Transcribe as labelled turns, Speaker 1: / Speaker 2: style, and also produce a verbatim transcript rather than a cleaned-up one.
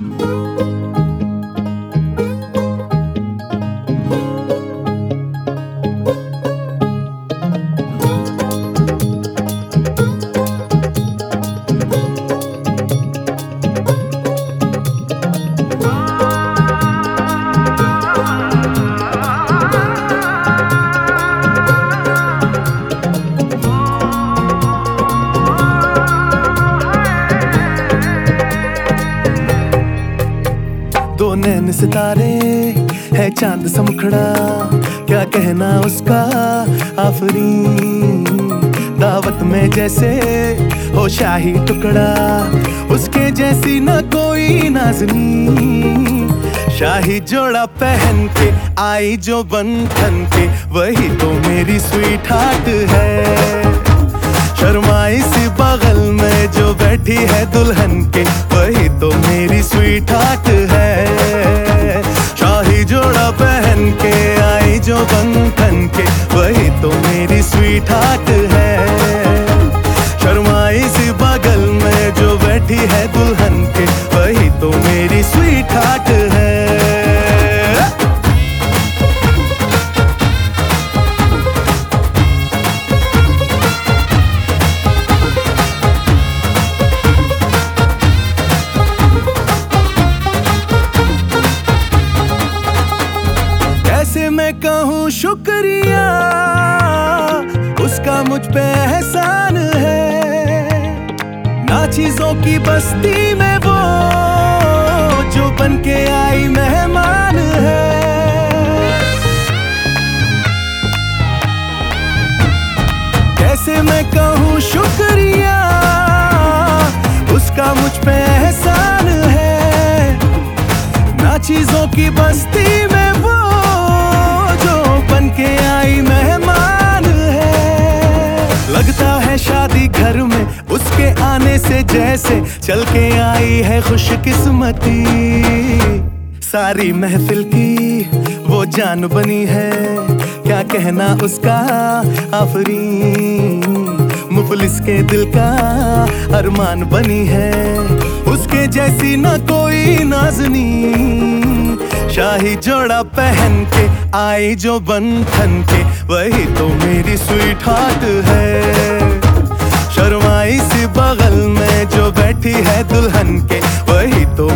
Speaker 1: दो नैन सितारे है चांद सा मुखड़ा, क्या कहना उसका आफरीन। दावत में जैसे हो शाही टुकड़ा, उसके जैसी न कोई नाज़नीन। शाही जोड़ा पहन के आई जो बन ठन के, वही तो मेरी स्वीट हार्ट है। शर्माई सी बगल में जो बैठी है दुल्हन के, वही तो मेरी स्वीट हार्ट है। शाही जोड़ा पहन के आई जो बन ठन के, वही तो मेरी स्वीट हार्ट है। शर्माई सी बगल में जो बैठी है दुल्हन के, वही तो मेरी स्वीट हार्ट है। कैसे मैं कहूँ शुक्रिया, उसका मुझ पे एहसान है। ना चीजों की बस्ती में वो जो बन के आई मेहमान है। कैसे मैं कहूँ शुक्रिया, उसका मुझ पे एहसान है। ना चीजों की बस्ती में वो के आई मेहमान है। लगता है शादी घर में उसके आने से जैसे चल के आई है खुशकिस्मती। सारी महफिल की वो जान बनी है, क्या कहना उसका आफरीन। मुफलिस के दिल का अरमान बनी है, उसके जैसी न कोई नाज़नीन। शाही जोड़ा पहन के आई जो बन ठन के, वही तो मेरी स्वीट हार्ट है। शर्माई सी बगल में जो बैठी है दुल्हन के, वही तो